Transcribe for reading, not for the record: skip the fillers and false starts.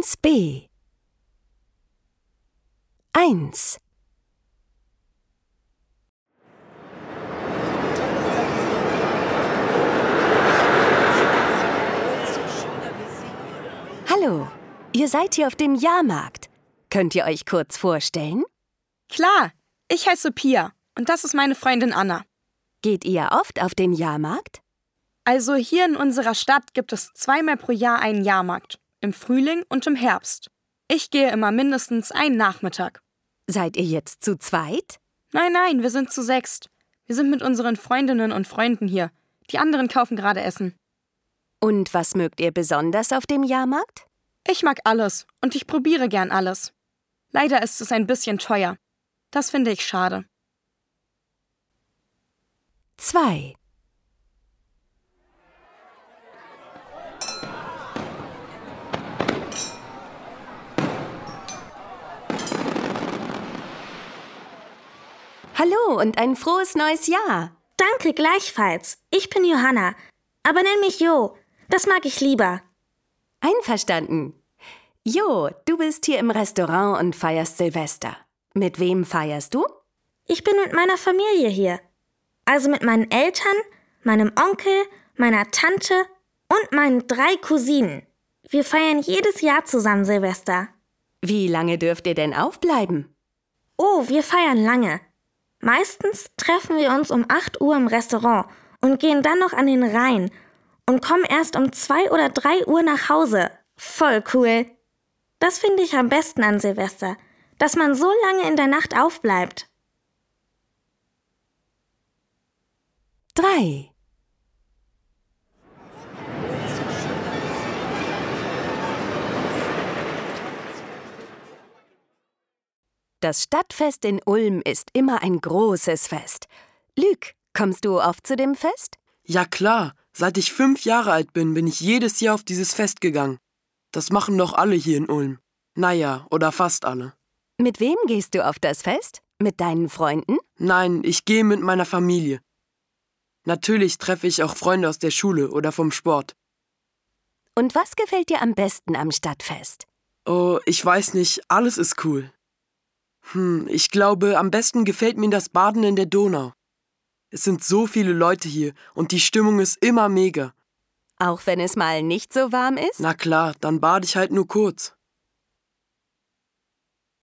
1b 1 Hallo, ihr seid hier auf dem Jahrmarkt. Könnt ihr euch kurz vorstellen? Klar, ich heiße Pia und das ist meine Freundin Anna. Geht ihr oft auf den Jahrmarkt? Also hier in unserer Stadt gibt es 2-mal pro Jahr einen Jahrmarkt, im Frühling und im Herbst. Ich gehe immer mindestens einen Nachmittag. Seid ihr jetzt zu zweit? Nein, wir sind zu 6. Wir sind mit unseren Freundinnen und Freunden hier. Die anderen kaufen gerade Essen. Und was mögt ihr besonders auf dem Jahrmarkt? Ich mag alles und ich probiere gern alles. Leider ist es ein bisschen teuer. Das finde ich schade. 2 Hallo und ein frohes neues Jahr. Danke, gleichfalls. Ich bin Johanna. Aber nenn mich Jo. Das mag ich lieber. Einverstanden. Jo, du bist hier im Restaurant und feierst Silvester. Mit wem feierst du? Ich bin mit meiner Familie hier. Also mit meinen Eltern, meinem Onkel, meiner Tante und meinen 3 Cousinen. Wir feiern jedes Jahr zusammen Silvester. Wie lange dürft ihr denn aufbleiben? Oh, wir feiern lange. Meistens treffen wir uns um 8 Uhr im Restaurant und gehen dann noch an den Rhein und kommen erst um 2 oder 3 Uhr nach Hause. Voll cool. Das finde ich am besten an Silvester, dass man so lange in der Nacht aufbleibt. 3 Das Stadtfest in Ulm ist immer ein großes Fest. Lüg, kommst du oft zu dem Fest? Ja klar, seit ich 5 Jahre alt bin, bin ich jedes Jahr auf dieses Fest gegangen. Das machen doch alle hier in Ulm. Naja, oder fast alle. Mit wem gehst du auf das Fest? Mit deinen Freunden? Nein, ich gehe mit meiner Familie. Natürlich treffe ich auch Freunde aus der Schule oder vom Sport. Und was gefällt dir am besten am Stadtfest? Oh, ich weiß nicht, alles ist cool. Ich glaube, am besten gefällt mir das Baden in der Donau. Es sind so viele Leute hier und die Stimmung ist immer mega. Auch wenn es mal nicht so warm ist? Na klar, dann bade ich halt nur kurz.